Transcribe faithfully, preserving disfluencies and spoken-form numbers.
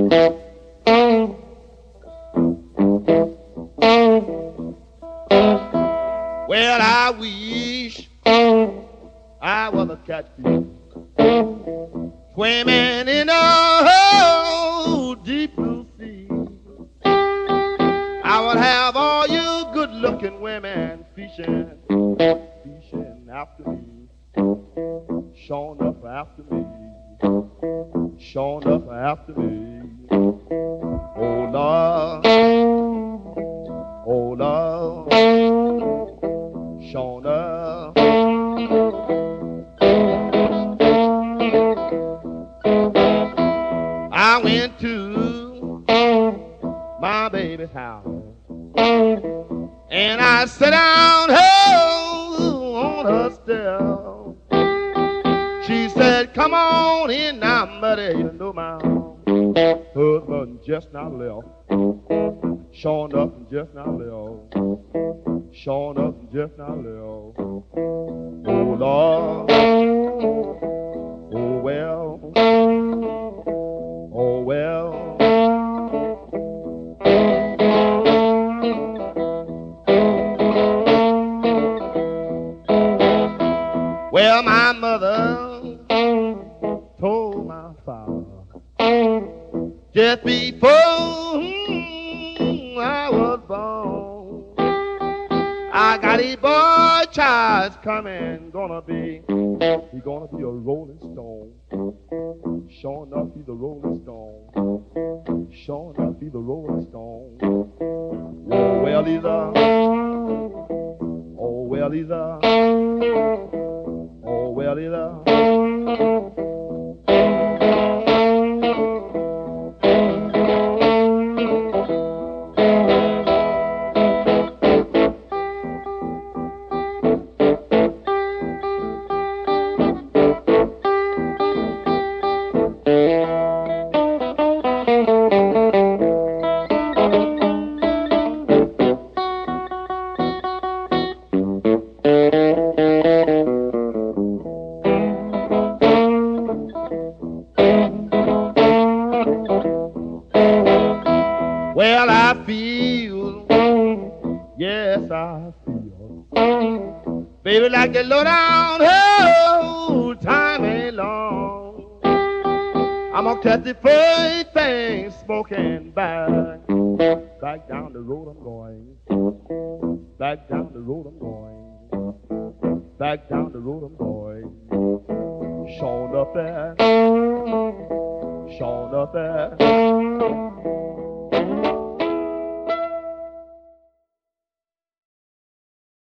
Well, I wish I was a catfish swimming in a oh, deep blue sea. I would have all you good-looking women fishing, fishing after me, showing up after me, showing up after me. Oh Lord, oh Lord, showing up. I went to my baby's house and I sat down oh, on her step. She said, come on in now, buddy, you know my husband just now left. Showing up and just now left. Showing up and just now left. Oh Lord, oh well, oh well. Well, my mother told my father just before hmm, I was born, I got a boy child coming, gonna be, he gonna be a rolling stone. Sure enough, he's a rolling stone. Sure enough, he's a rolling stone. Oh, well, he's a, oh, well, he's a, oh, well, he's a. Well, I feel, yes, I feel, baby, like the low down, oh, time ain't long. I'm gonna catch the first thing smoking back, back down the road I'm going, back down the road I'm going, back down the road I'm going. Showing up there, showing up there.